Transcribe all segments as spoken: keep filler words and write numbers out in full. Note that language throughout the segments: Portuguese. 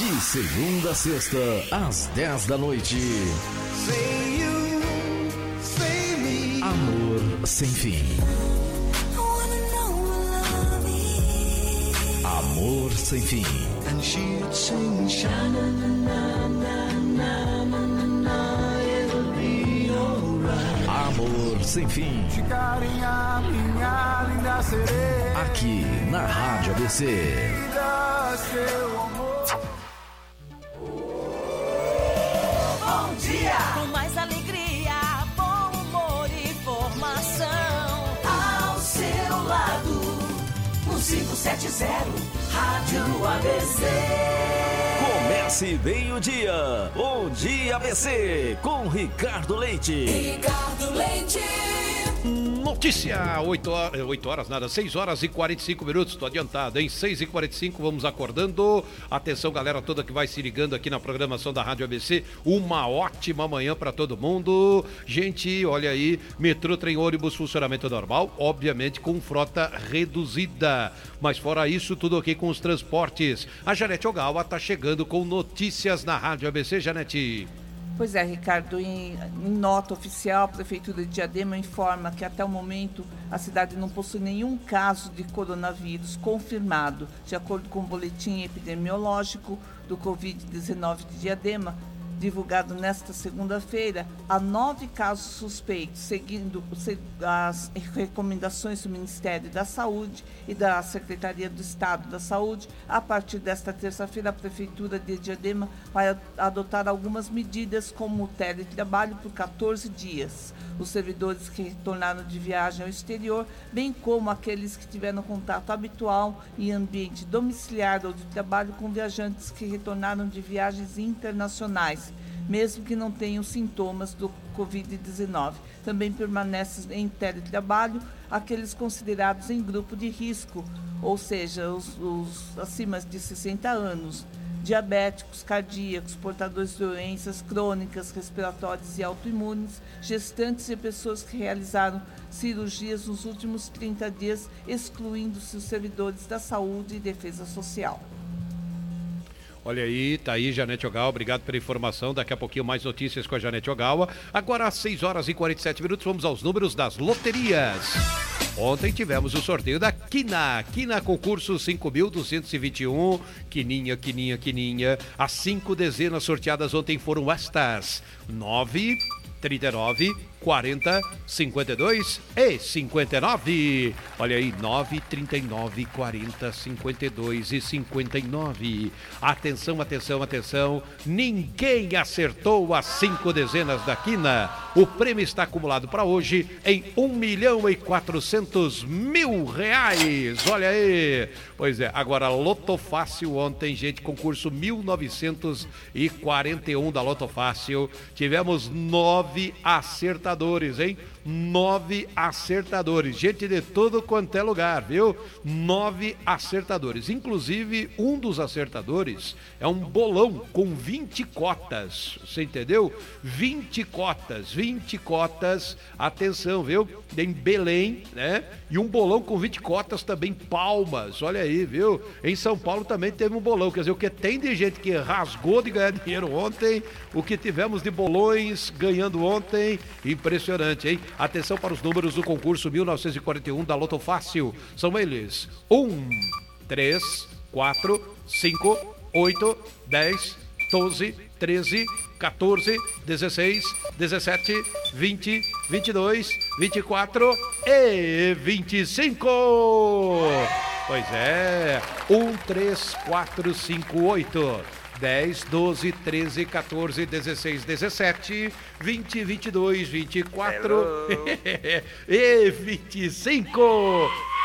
De segunda a sexta, às dez da noite. Say you, say me. Amor sem fim. Amor sem fim. And she'd sing, sha-na-na-na-na-na-na, it'll be alright. Amor sem fim. Chicarinha, minha linda sereia. Aqui na Rádio A B C. Vida, seu amor. Bom dia! Com mais alegria, bom humor e informação. Ao seu lado, no cinco sete zero, Rádio A B C. Comece bem o dia. Bom dia A B C, com Ricardo Leite. Ricardo Leite. Notícia, oito horas, oito horas nada, seis horas e quarenta e cinco minutos, tô adiantado, hein? seis e quarenta e cinco, vamos acordando. Atenção, galera toda que vai se ligando aqui na programação da Rádio A B C. Uma ótima manhã para todo mundo. Gente, olha aí, metrô, trem, ônibus, funcionamento normal, obviamente com frota reduzida. Mas fora isso, tudo ok com os transportes. A Janete Ogawa tá chegando com notícias na Rádio A B C, Janete. Pois é, Ricardo, em, em nota oficial, a Prefeitura de Diadema informa que até o momento a cidade não possui nenhum caso de coronavírus confirmado. De acordo com o boletim epidemiológico do covid dezenove de Diadema, divulgado nesta segunda-feira, há nove casos suspeitos, seguindo as recomendações do Ministério da Saúde e da Secretaria do Estado da Saúde. A partir desta terça-feira, a Prefeitura de Diadema vai adotar algumas medidas, como o teletrabalho por quatorze dias. Os servidores que retornaram de viagem ao exterior, bem como aqueles que tiveram contato habitual em ambiente domiciliar ou de trabalho com viajantes que retornaram de viagens internacionais, mesmo que não tenham sintomas do covid dezenove. Também permanecem em teletrabalho aqueles considerados em grupo de risco, ou seja, os, os acima de sessenta anos, diabéticos, cardíacos, portadores de doenças crônicas, respiratórias e autoimunes, gestantes e pessoas que realizaram cirurgias nos últimos trinta dias, excluindo-se os servidores da saúde e defesa social. Olha aí, tá aí Janete Ogawa, obrigado pela informação, daqui a pouquinho mais notícias com a Janete Ogawa. Agora às seis horas e quarenta e sete minutos, vamos aos números das loterias. Ontem tivemos o sorteio da Quina, Quina concurso cinco mil duzentos e vinte e um, Quininha, Quininha, Quininha. As cinco dezenas sorteadas ontem foram estas: nove, trinta e nove, quarenta, cinquenta e dois e cinquenta e nove. Olha aí, nove, trinta e nove, quarenta, cinquenta e dois e cinquenta e nove. Atenção, atenção, atenção. Ninguém acertou as cinco dezenas da Quina. O prêmio está acumulado para hoje em um milhão e quatrocentos mil reais. Olha aí. Pois é, agora Loto Fácil ontem, gente, concurso mil novecentos e quarenta e um da Loto Fácil. Tivemos nove acertadores, hein? Nove acertadores, gente de todo quanto é lugar, viu? Nove acertadores, inclusive um dos acertadores é um bolão com vinte cotas, você entendeu? vinte cotas, vinte cotas, atenção, viu? Em Belém, né? E um bolão com vinte cotas também, Palmas, olha aí, viu? Em São Paulo também teve um bolão, quer dizer, o que tem de gente que rasgou de ganhar dinheiro ontem, o que tivemos de bolões ganhando ontem, impressionante, hein? Atenção para os números do concurso mil novecentos e quarenta e um da Loto Fácil. São eles: um, três, quatro, cinco, oito, dez, doze, treze, quatorze, dezesseis, dezessete, vinte, vinte e dois, vinte e quatro e vinte e cinco. Pois é, um, três, quatro, cinco, oito. dez, doze, treze, quatorze, dezesseis, dezessete, vinte, vinte e dois, vinte e quatro e vinte e cinco.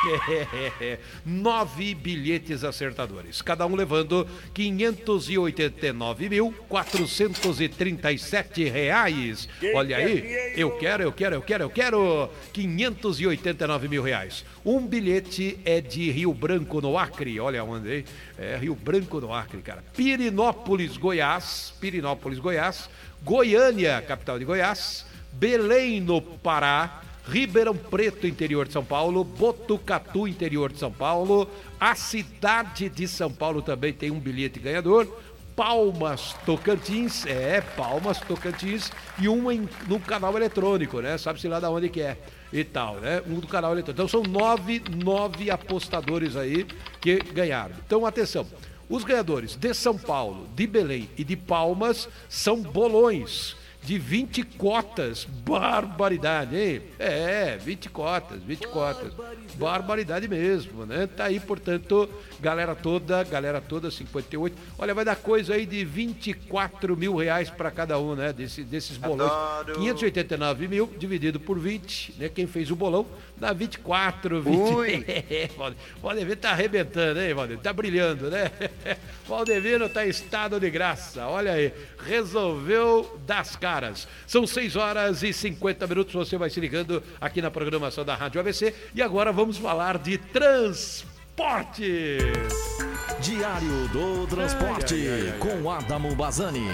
Nove bilhetes acertadores, cada um levando quinhentos e oitenta e nove mil, quatrocentos e trinta e sete reais. Olha aí, eu quero, eu quero, eu quero, eu quero quinhentos e oitenta e nove mil reais. Um bilhete é de Rio Branco, no Acre. Olha onde, hein? É Rio Branco, no Acre, cara. Pirinópolis, Goiás. Pirinópolis, Goiás. Goiânia, capital de Goiás. Belém, no Pará. Ribeirão Preto, interior de São Paulo. Botucatu, interior de São Paulo. A cidade de São Paulo também tem um bilhete ganhador. Palmas, Tocantins, é, Palmas, Tocantins, e uma em, no canal eletrônico, né? Sabe-se lá de onde que é e tal, né? Um do canal eletrônico. Então são nove, nove apostadores aí que ganharam. Então, atenção, os ganhadores de São Paulo, de Belém e de Palmas são bolões de vinte cotas. Barbaridade, hein? É, vinte cotas, vinte cotas. Barbaridade mesmo, né? Tá aí, portanto, galera toda, galera toda, cinquenta e oito. Olha, vai dar coisa aí de vinte e quatro mil reais para cada um, né? Desse, desses bolões. Adoro. quinhentos e oitenta e nove mil dividido por vinte, né? Quem fez o bolão dá vinte e quatro, vinte. Ui! O Valdevino tá arrebentando, hein, Valdevino? Tá brilhando, né? O Valdevino tá em estado de graça. Olha aí, resolveu das caras. São seis horas e cinquenta minutos, você vai se ligando aqui na programação da Rádio A B C e agora vamos falar de transporte. Diário do Transporte, ai, ai, ai, ai, com Adamo Bazani.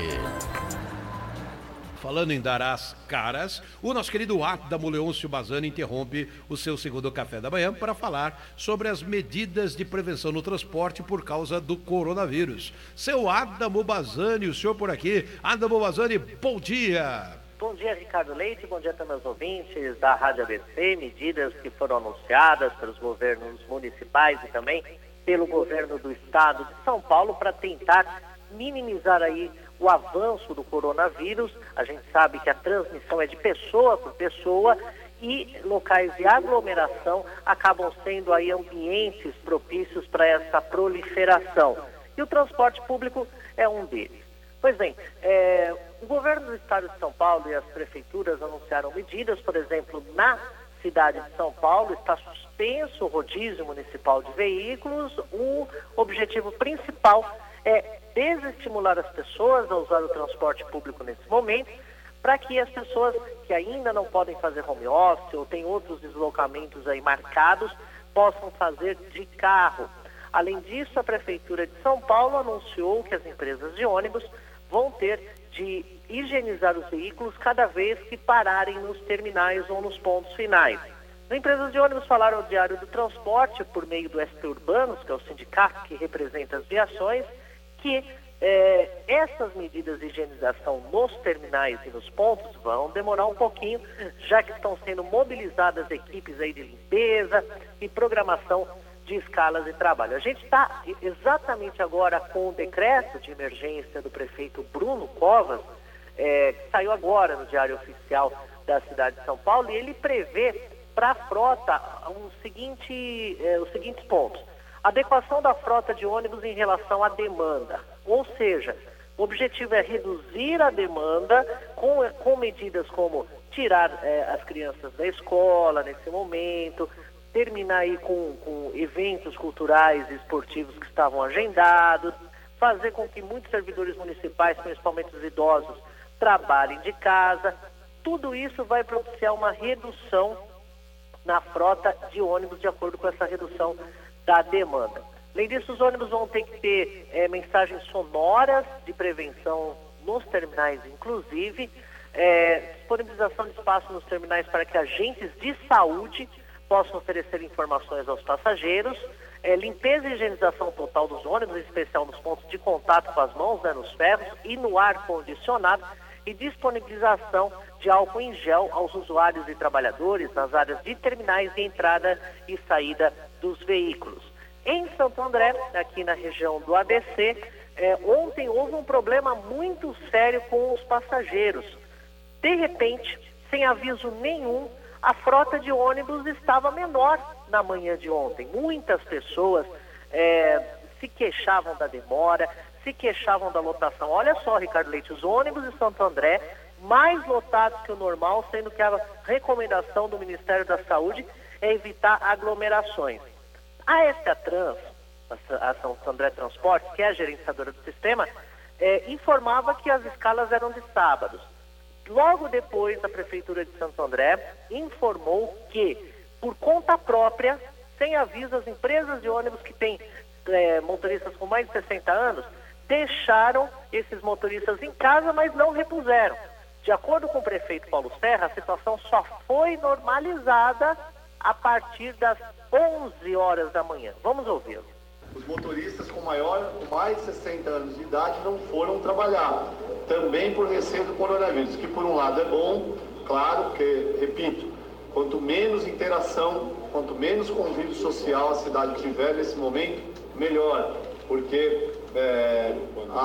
Falando em dar as caras, o nosso querido Adamo Leôncio Bazani interrompe o seu segundo café da manhã para falar sobre as medidas de prevenção no transporte por causa do coronavírus. Seu Adamo Bazani, o senhor por aqui. Adamo Bazani, bom dia. Bom dia, Ricardo Leite, bom dia também aos ouvintes da Rádio A B C. Medidas que foram anunciadas pelos governos municipais e também pelo governo do estado de São Paulo para tentar minimizar aí o avanço do coronavírus. A gente sabe que a transmissão é de pessoa por pessoa e locais de aglomeração acabam sendo aí ambientes propícios para essa proliferação. E o transporte público é um deles. Pois bem, é, o governo do estado de São Paulo e as prefeituras anunciaram medidas, por exemplo, na cidade de São Paulo está suspenso o rodízio municipal de veículos. O objetivo principal é desestimular as pessoas a usar o transporte público nesse momento, para que as pessoas que ainda não podem fazer home office ou têm outros deslocamentos aí marcados, possam fazer de carro. Além disso, a Prefeitura de São Paulo anunciou que as empresas de ônibus vão ter de higienizar os veículos cada vez que pararem nos terminais ou nos pontos finais. As empresas de ônibus falaram ao Diário do Transporte, por meio do S T Urbanos, que é o sindicato que representa as viações, que eh, essas medidas de higienização nos terminais e nos pontos vão demorar um pouquinho, já que estão sendo mobilizadas equipes aí de limpeza e programação de escalas de trabalho. A gente está exatamente agora com o decreto de emergência do prefeito Bruno Covas, eh, que saiu agora no Diário Oficial da cidade de São Paulo, e ele prevê para a frota um seguinte, eh, os seguintes pontos. Adequação da frota de ônibus em relação à demanda, ou seja, o objetivo é reduzir a demanda com, com medidas como tirar eh, as crianças da escola nesse momento, terminar aí com, com eventos culturais e esportivos que estavam agendados, fazer com que muitos servidores municipais, principalmente os idosos, trabalhem de casa. Tudo isso vai propiciar uma redução na frota de ônibus de acordo com essa redução da demanda. Além disso, os ônibus vão ter que ter é, mensagens sonoras de prevenção nos terminais, inclusive, é, disponibilização de espaço nos terminais para que agentes de saúde possam oferecer informações aos passageiros, é, limpeza e higienização total dos ônibus, em especial nos pontos de contato com as mãos, né, nos ferros e no ar-condicionado, e disponibilização de álcool em gel aos usuários e trabalhadores nas áreas de terminais de entrada e saída dos veículos. Em Santo André, aqui na região do A B C, eh, ontem houve um problema muito sério com os passageiros. De repente, sem aviso nenhum, a frota de ônibus estava menor na manhã de ontem. Muitas pessoas eh, se queixavam da demora, se queixavam da lotação. Olha só, Ricardo Leite, os ônibus de Santo André mais lotados que o normal, sendo que a recomendação do Ministério da Saúde é evitar aglomerações. A Estatrans, a Santo André Transportes, que é a gerenciadora do sistema, é, informava que as escalas eram de sábados. Logo depois, a Prefeitura de Santo André informou que, por conta própria, sem aviso, as empresas de ônibus que têm é, motoristas com mais de sessenta anos, deixaram esses motoristas em casa, mas não repuseram. De acordo com o prefeito Paulo Serra, a situação só foi normalizada a partir das onze horas da manhã. Vamos ouvi-lo. Os motoristas com, maior, com mais de sessenta anos de idade não foram trabalhar, também por receio do coronavírus, que por um lado é bom, claro, porque, repito, quanto menos interação, quanto menos convívio social a cidade tiver nesse momento, melhor, porque é,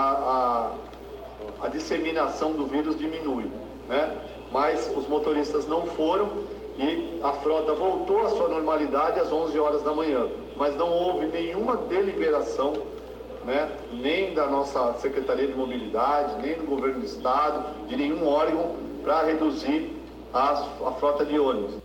a, a, a disseminação do vírus diminui, né? Mas os motoristas não foram e a frota voltou à sua normalidade às onze horas da manhã, mas não houve nenhuma deliberação, né, nem da nossa Secretaria de Mobilidade, nem do Governo do Estado, de nenhum órgão para reduzir a, a frota de ônibus.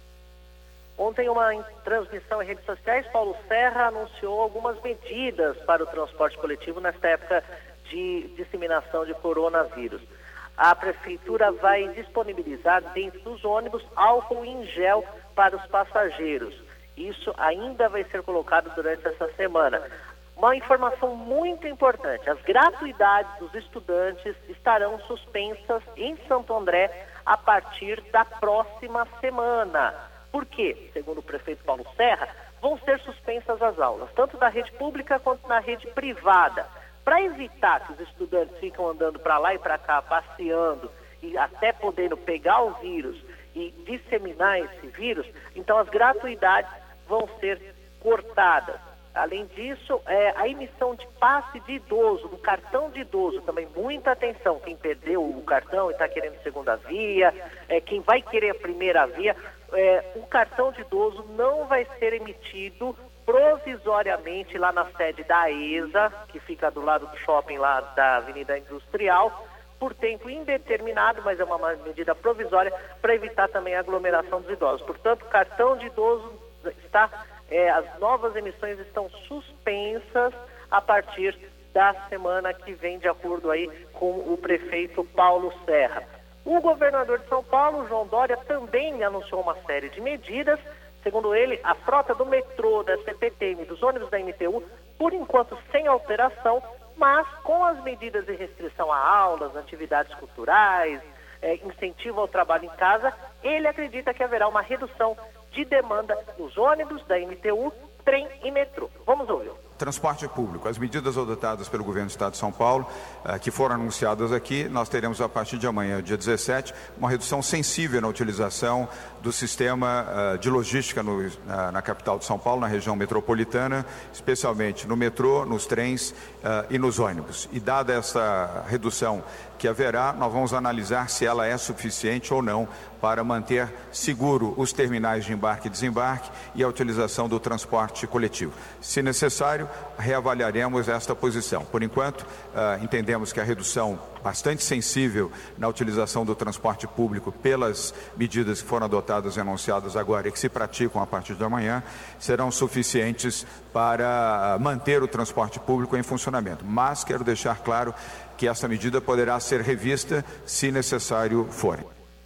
Ontem, uma transmissão em redes sociais, Paulo Serra anunciou algumas medidas para o transporte coletivo nesta época de disseminação de coronavírus. A Prefeitura vai disponibilizar dentro dos ônibus álcool em gel para os passageiros. Isso ainda vai ser colocado durante essa semana. Uma informação muito importante: as gratuidades dos estudantes estarão suspensas em Santo André a partir da próxima semana. Por quê? Segundo o prefeito Paulo Serra, vão ser suspensas as aulas, tanto da rede pública quanto na rede privada. Para evitar que os estudantes ficam andando para lá e para cá, passeando e até podendo pegar o vírus e disseminar esse vírus, então as gratuidades vão ser cortadas. Além disso, é, a emissão de passe de idoso, do cartão de idoso, também muita atenção. Quem perdeu o cartão e está querendo segunda via, é, quem vai querer a primeira via, é, o cartão de idoso não vai ser emitido provisoriamente lá na sede da E S A, que fica do lado do shopping lá da Avenida Industrial, por tempo indeterminado, mas é uma medida provisória para evitar também a aglomeração dos idosos. Portanto, cartão de idoso está, é, as novas emissões estão suspensas a partir da semana que vem, de acordo aí com o prefeito Paulo Serra. O governador de São Paulo, João Dória, também anunciou uma série de medidas. Segundo ele, a frota do metrô, da C P T M e dos ônibus da M T U, por enquanto sem alteração, mas com as medidas de restrição a aulas, atividades culturais, é, incentivo ao trabalho em casa, ele acredita que haverá uma redução de demanda nos ônibus da M T U, trem e metrô. Vamos ouvir. Transporte público. As medidas adotadas pelo Governo do Estado de São Paulo, eh, que foram anunciadas aqui, nós teremos a partir de amanhã, dia dezessete, uma redução sensível na utilização do sistema uh, de logística no, na, na capital de São Paulo, na região metropolitana, especialmente no metrô, nos trens uh, e nos ônibus. E dada essa redução que haverá, nós vamos analisar se ela é suficiente ou não para manter seguro os terminais de embarque e desembarque e a utilização do transporte coletivo. Se necessário, reavaliaremos esta posição. Por enquanto, uh, entendemos que a redução bastante sensível na utilização do transporte público pelas medidas que foram adotadas e anunciadas agora e que se praticam a partir de amanhã, serão suficientes para manter o transporte público em funcionamento. Mas quero deixar claro que essa medida poderá ser revista se necessário for.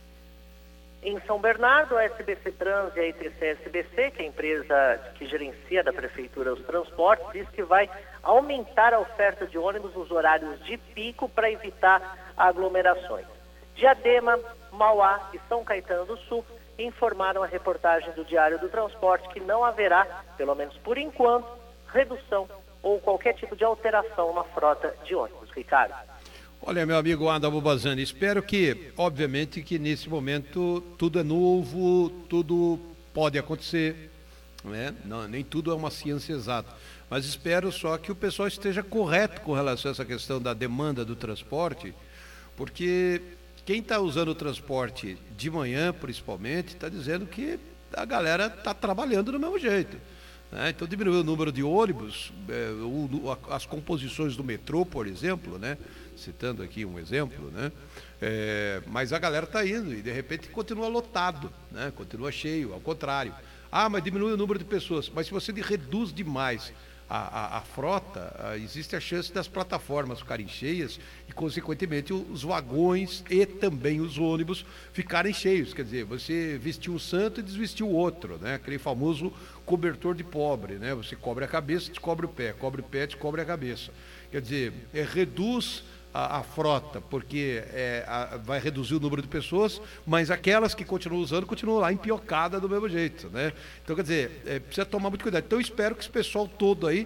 Em São Bernardo, a S B C Trans e a I T C S B C, que é a empresa que gerencia da Prefeitura os transportes, diz que vai aumentar a oferta de ônibus nos horários de pico para evitar aglomerações. Diadema, Mauá e São Caetano do Sul informaram a reportagem do Diário do Transporte que não haverá, pelo menos por enquanto, redução ou qualquer tipo de alteração na frota de ônibus. Ricardo. Olha, meu amigo Adamo Bazani, espero que, obviamente, que nesse momento tudo é novo, tudo pode acontecer, né? Não, nem tudo é uma ciência exata, mas espero só que o pessoal esteja correto com relação a essa questão da demanda do transporte, porque quem está usando o transporte de manhã, principalmente, está dizendo que a galera está trabalhando do mesmo jeito. Né? Então diminuiu o número de ônibus, é, o, as composições do metrô, por exemplo, né? Citando aqui um exemplo, né? É, mas a galera está indo e de repente continua lotado, né? Continua cheio, ao contrário. Ah, mas diminui o número de pessoas, mas se você reduz demais a, a, a frota, a, existe a chance das plataformas ficarem cheias e, consequentemente, os vagões e também os ônibus ficarem cheios. Quer dizer, você vestiu um santo e desvestiu o outro, né? Aquele famoso cobertor de pobre, né? Você cobre a cabeça, descobre o pé, cobre o pé, descobre a cabeça. Quer dizer, é, reduz a, a frota, porque é, a, vai reduzir o número de pessoas, mas aquelas que continuam usando, continuam lá empiocadas do mesmo jeito, né? Então, quer dizer, é, precisa tomar muito cuidado. Então, eu espero que esse pessoal todo aí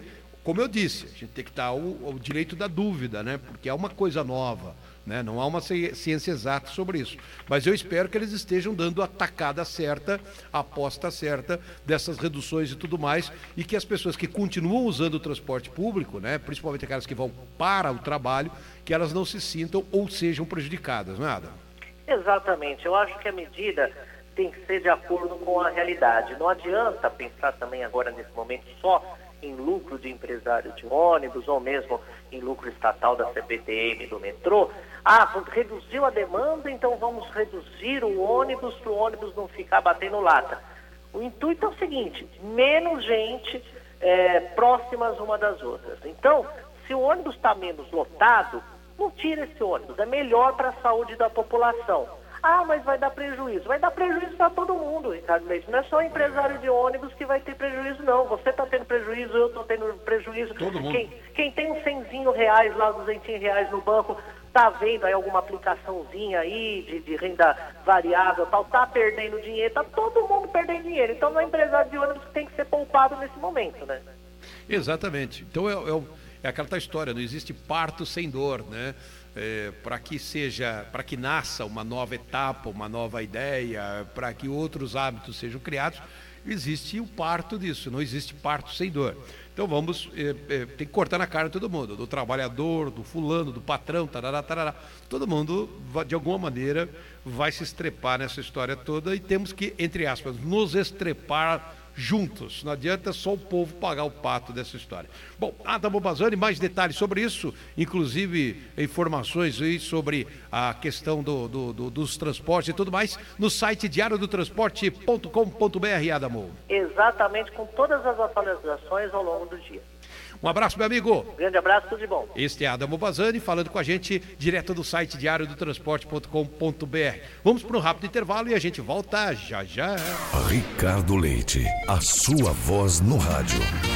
como eu disse, a gente tem que dar o, o direito da dúvida, né? Porque é uma coisa nova, né? Não há uma ciência exata sobre isso. Mas eu espero que eles estejam dando a tacada certa, a aposta certa dessas reduções e tudo mais, e que as pessoas que continuam usando o transporte público, né? Principalmente aquelas que vão para o trabalho, que elas não se sintam ou sejam prejudicadas, não é, Adam? Exatamente. Eu acho que a medida tem que ser de acordo com a realidade. Não adianta pensar também agora, nesse momento, só em lucro de empresário de ônibus ou mesmo em lucro estatal da C P T M, do metrô. Ah, reduziu a demanda, então vamos reduzir o ônibus para o ônibus não ficar batendo lata. O intuito é o seguinte, menos gente é, próximas uma das outras. Então, se o ônibus está menos lotado, não tira esse ônibus, é melhor para a saúde da população. Ah, mas vai dar prejuízo. Vai dar prejuízo para todo mundo, Ricardo Leite. Não é só o empresário de ônibus que vai ter prejuízo, não. Você está tendo prejuízo, eu estou tendo prejuízo. Todo mundo. Quem, quem tem uns cenzinho reais lá, duzentos reais no banco, está vendo aí alguma aplicaçãozinha aí de, de renda variável, tal, está perdendo dinheiro, está todo mundo perdendo dinheiro. Então não é empresário de ônibus que tem que ser poupado nesse momento, né? Exatamente. Então é, é, é aquela tal história, não existe parto sem dor, né? É, para que seja, para que nasça uma nova etapa, uma nova ideia, para que outros hábitos sejam criados, existe o parto disso, não existe parto sem dor. Então vamos, é, é, tem que cortar na cara de todo mundo, do trabalhador, do fulano, do patrão, tarará, tarará. Todo mundo, de alguma maneira, vai se estrepar nessa história toda e temos que, entre aspas, nos estrepar juntos. Não adianta só o povo pagar o pato dessa história. Bom, Adamo Bazzani, mais detalhes sobre isso, inclusive informações aí sobre a questão do, do, do, dos transportes e tudo mais, no site diário do transporte ponto com ponto b r, Adamo. Exatamente, com todas as atualizações ao longo do dia. Um abraço, meu amigo. Grande abraço, tudo de bom. Este é Adamo Bazzani falando com a gente direto do site diário do transporte ponto com ponto b r. Vamos para um rápido intervalo e a gente volta já já. Ricardo Leite, a sua voz no rádio.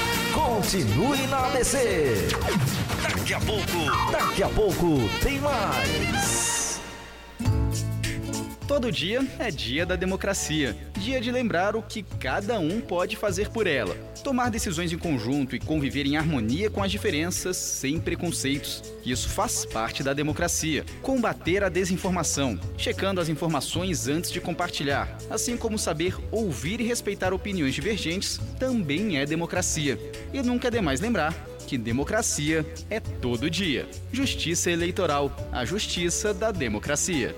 Continue na A B C. Daqui a pouco, daqui a pouco tem mais. Todo dia é dia da democracia, dia de lembrar o que cada um pode fazer por ela, tomar decisões em conjunto e conviver em harmonia com as diferenças, sem preconceitos. Isso faz parte da democracia. Combater a desinformação, checando as informações antes de compartilhar, assim como saber ouvir e respeitar opiniões divergentes, também é democracia. E nunca é demais lembrar que democracia é todo dia. Justiça Eleitoral, a justiça da democracia.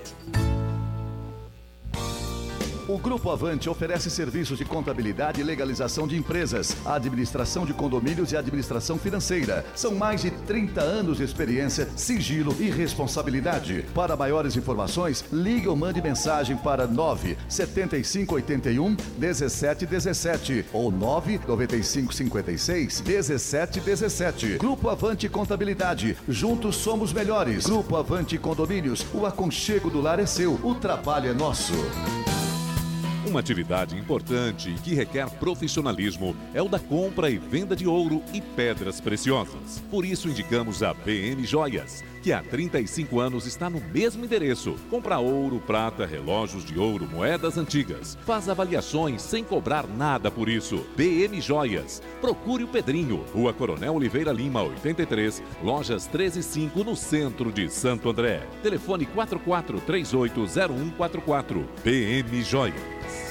O Grupo Avante oferece serviços de contabilidade e legalização de empresas, administração de condomínios e administração financeira. São mais de trinta anos de experiência, sigilo e responsabilidade. Para maiores informações, ligue ou mande mensagem para nove sete cinco oito um um sete um sete ou nove nove cinco cinco seis um sete um sete. Grupo Avante Contabilidade. Juntos somos melhores. Grupo Avante Condomínios. O aconchego do lar é seu. O trabalho é nosso. Uma atividade importante e que requer profissionalismo é o da compra e venda de ouro e pedras preciosas. Por isso indicamos a B M Joias, que há trinta e cinco anos está no mesmo endereço. Compra ouro, prata, relógios de ouro, moedas antigas. Faz avaliações sem cobrar nada por isso. B M Joias. Procure o Pedrinho, Rua Coronel Oliveira Lima, oitenta e três, lojas treze e cinco, no centro de Santo André. Telefone quatro quatro três oito zero um quatro quatro. B M Joias.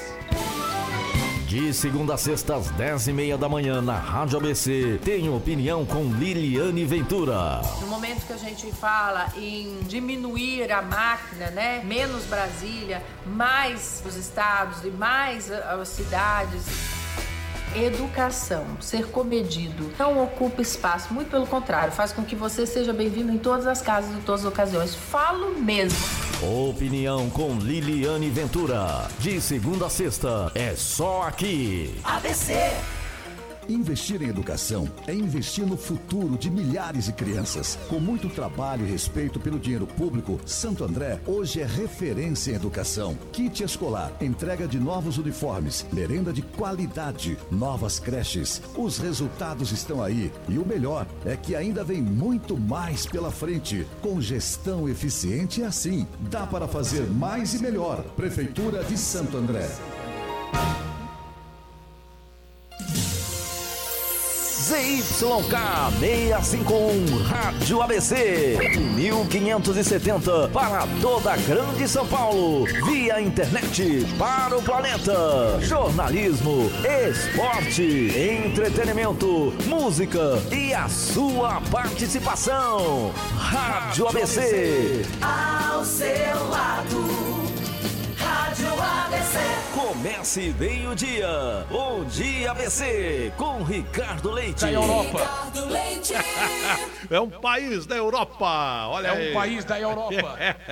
De segunda a sexta, às dez e meia da manhã, na Rádio A B C, tem opinião com Liliane Ventura. No momento que a gente fala em diminuir a máquina, né? Menos Brasília, mais os estados e mais as cidades. Educação, ser comedido, não ocupa espaço, muito pelo contrário, faz com que você seja bem-vindo em todas as casas, em todas as ocasiões. Falo mesmo. Opinião com Liliane Ventura. De segunda a sexta, é só aqui. A B C. Investir em educação é investir no futuro de milhares de crianças. Com muito trabalho e respeito pelo dinheiro público, Santo André hoje é referência em educação. Kit escolar, entrega de novos uniformes, merenda de qualidade, novas creches. Os resultados estão aí e o melhor é que ainda vem muito mais pela frente. Com gestão eficiente é assim. Dá para fazer mais e melhor. Prefeitura de Santo André. Z Y K seiscentos e cinquenta e um Rádio A B C, mil quinhentos e setenta para toda a Grande São Paulo, via internet para o planeta. Jornalismo, esporte, entretenimento, música e a sua participação. Rádio A B C. Ao seu lado, Rádio A B C. Comece bem o dia. Bom dia, A B C, com Ricardo Leite. Da Europa. Ricardo Leite. É um país da Europa. Olha aí. É um país da Europa.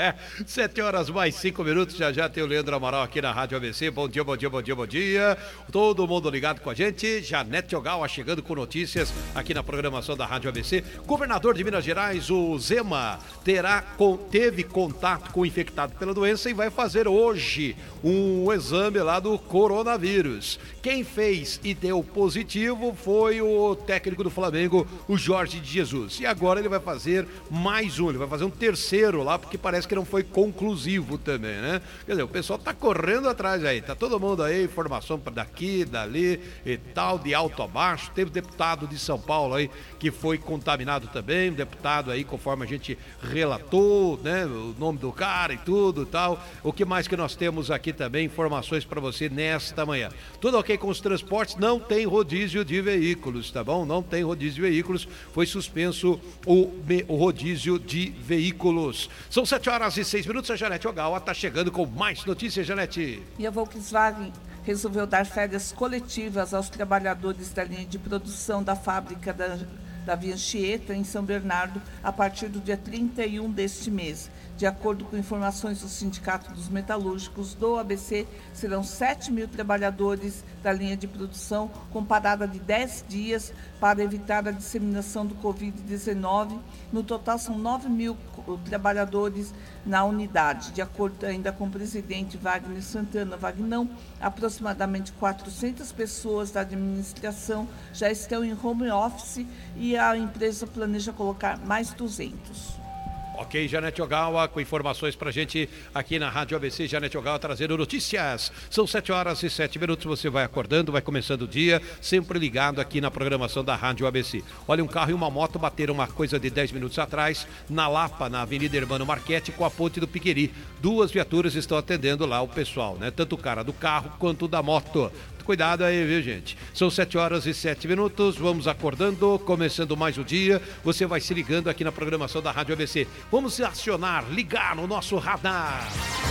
Sete horas mais cinco minutos. Já já tem o Leandro Amaral aqui na Rádio A B C. Bom dia, bom dia, bom dia, bom dia. Todo mundo ligado com a gente. Janete Ogawa chegando com notícias aqui na programação da Rádio A B C. Governador de Minas Gerais, o Zema, terá, teve contato com o infectado pela doença e vai fazer hoje um exame lá do coronavírus. Quem fez e deu positivo foi o técnico do Flamengo, o Jorge de Jesus. E agora ele vai fazer mais um, ele vai fazer um terceiro lá, porque parece que não foi conclusivo também, né? Quer dizer, o pessoal tá correndo atrás aí, tá todo mundo aí, informação daqui, dali e tal, de alto a baixo. Teve deputado de São Paulo aí que foi contaminado também, um deputado aí, conforme a gente relatou, né? O nome do cara e tudo e tal. O que mais que nós temos aqui também, informações para você nesta manhã. Tudo ok com os transportes? Não tem rodízio de veículos, tá bom? Não tem rodízio de veículos, foi suspenso o, o rodízio de veículos. São sete horas e seis minutos, a Janete Ogawa está chegando com mais notícias, Janete. E a Volkswagen resolveu dar férias coletivas aos trabalhadores da linha de produção da fábrica da, da Via Anchieta, em São Bernardo, a partir do dia trinta e um deste mês. De acordo com informações do Sindicato dos Metalúrgicos do A B C, serão sete mil trabalhadores da linha de produção com parada de dez dias para evitar a disseminação do covid dezenove. No total, são nove mil trabalhadores na unidade. De acordo ainda com o presidente Wagner Santana Vagnão, aproximadamente quatrocentas pessoas da administração já estão em home office e a empresa planeja colocar mais duzentos. Ok, Janete Ogawa, com informações pra gente aqui na Rádio A B C. Janete Ogawa trazendo notícias. São sete horas e sete minutos, você vai acordando, vai começando o dia, sempre ligado aqui na programação da Rádio A B C. Olha, um carro e uma moto bateram uma coisa de dez minutos atrás, na Lapa, na Avenida Hermano Marchetti, com a Ponte do Piqueri. Duas viaturas estão atendendo lá o pessoal, né? Tanto o cara do carro quanto da moto. Cuidado aí, viu, gente? São sete horas e sete minutos, vamos acordando, começando mais o dia. Você vai se ligando aqui na programação da Rádio A B C. Vamos acionar, ligar no nosso radar.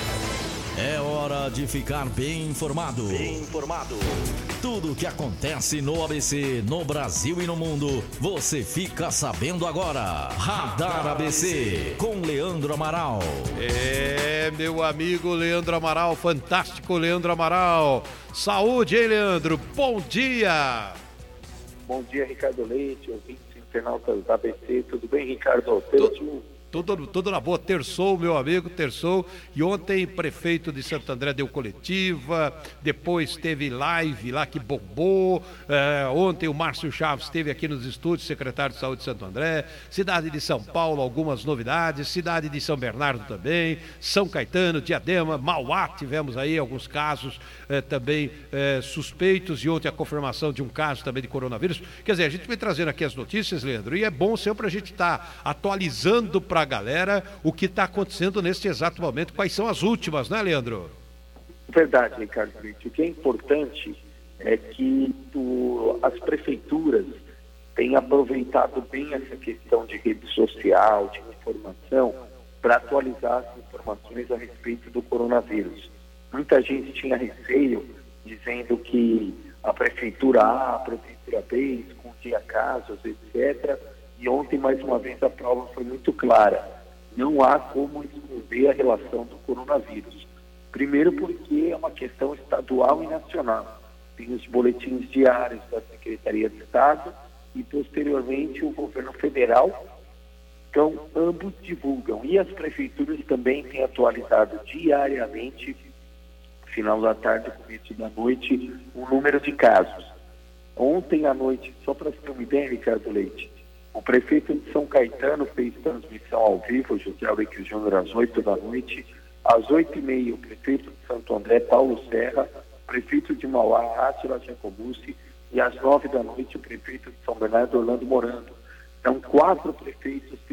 É hora de ficar bem informado. Bem informado. Tudo o que acontece no A B C, no Brasil e no mundo, você fica sabendo agora. Radar A B C, com Leandro Amaral. É, meu amigo Leandro Amaral, fantástico Leandro Amaral. Saúde, hein, Leandro? Bom dia! Bom dia, Ricardo Leite, ouvintes internautas da A B C. Tudo bem, Ricardo? Tudo, tudo, tudo na boa. Terçou, meu amigo, terçou. E ontem, prefeito de Santo André deu coletiva, depois teve live lá que bombou. É, ontem o Márcio Chaves esteve aqui nos estúdios, secretário de Saúde de Santo André. Cidade de São Paulo, algumas novidades. Cidade de São Bernardo também. São Caetano, Diadema, Mauá, tivemos aí alguns casos é, também é, suspeitos. E ontem a confirmação de um caso também de coronavírus. Quer dizer, a gente vem trazendo aqui as notícias, Leandro, e é bom sempre a gente estar tá atualizando para a galera o que está acontecendo neste exato momento. Quais são as últimas, né, Leandro? Verdade, Ricardo. O que é importante é que o, as prefeituras têm aproveitado bem essa questão de rede social, de informação, para atualizar as informações a respeito do coronavírus. Muita gente tinha receio, dizendo que a prefeitura A, a prefeitura B escondia casos, etcétera. E ontem, mais uma vez, a prova foi muito clara. Não há como esconder a relação do coronavírus. Primeiro porque é uma questão estadual e nacional. Tem os boletins diários da Secretaria de Estado e, posteriormente, o governo federal. Então, ambos divulgam. E as prefeituras também têm atualizado diariamente, final da tarde, começo da noite, o número de casos. Ontem à noite, só para você ter uma ideia, Ricardo Leite, o prefeito de São Caetano fez transmissão ao vivo, José Aurélio Júnior, às oito da noite. Às oito e meia, o prefeito de Santo André, Paulo Serra, prefeito de Mauá, Átila Giacobussi, e às nove da noite o prefeito de São Bernardo, Orlando Morando. Então, quatro prefeitos